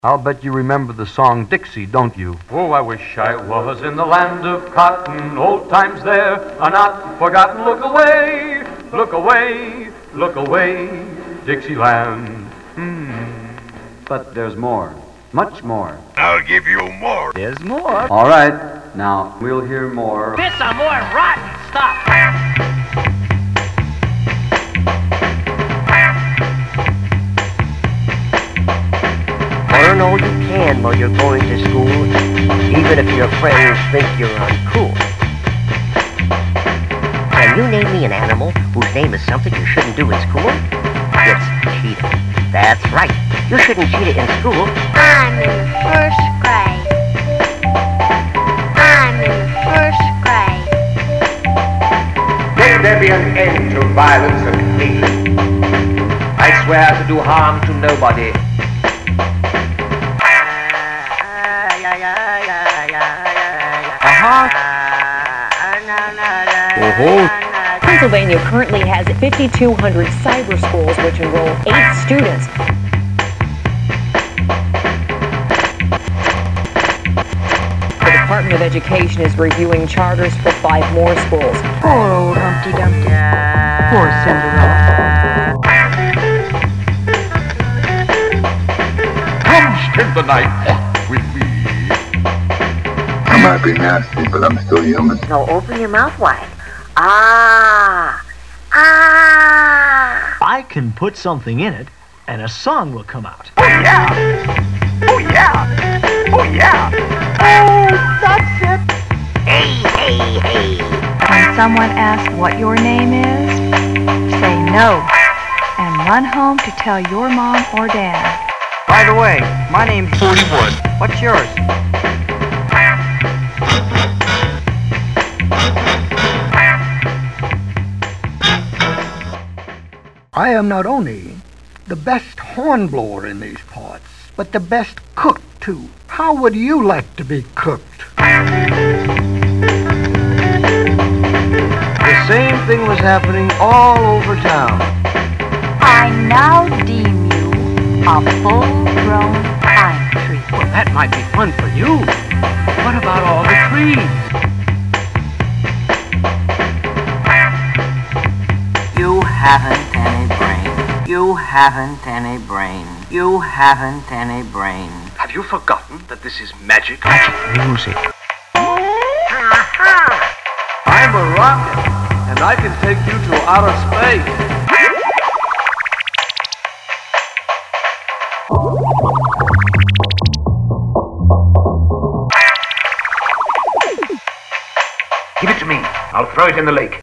I'll bet you remember the song Dixie, don't you? Oh, I wish I was in the land of cotton. Old times there are not forgotten. Look away, look away, look away, Dixieland. But there's more, much more. I'll give you more. There's more. All right, now we'll hear more. This some more rotten stuff. Learn all you can while you're going to school, even if your friends think you're uncool. Can you name me an animal whose name is something you shouldn't do in school? It's cheetah. That's right. You shouldn't cheetah in school. I'm in first grade. I'm in first grade. Let there be an end to violence and hate. I swear to do harm to nobody. Pennsylvania currently has 5,200 cyber schools which enroll 8 students. The Department of Education is reviewing charters for 5 more schools. Poor old Humpty Dumpty. Poor Cinderella. Come spend the night with me. I might be nasty, but I'm still human. Now open your mouth wide. Ah! Ah! I can put something in it, and a song will come out. Oh yeah! Oh yeah! Oh yeah! Oh, that's it. Hey, hey, hey. When someone asks what your name is, say no, and run home to tell your mom or dad. By the way, my name's 41. What's yours? I am not only the best hornblower in these parts, but the best cook, too. How would you like to be cooked? The same thing was happening all over town. I now deem you a full-grown pine tree. Well, that might be fun for you. But what about all the trees? You haven't any brain. You haven't any brain. You haven't any brain. Have you forgotten that this is magic? Magic music. I'm a rocket, and I can take you to outer space. Give it to me. I'll throw it in the lake.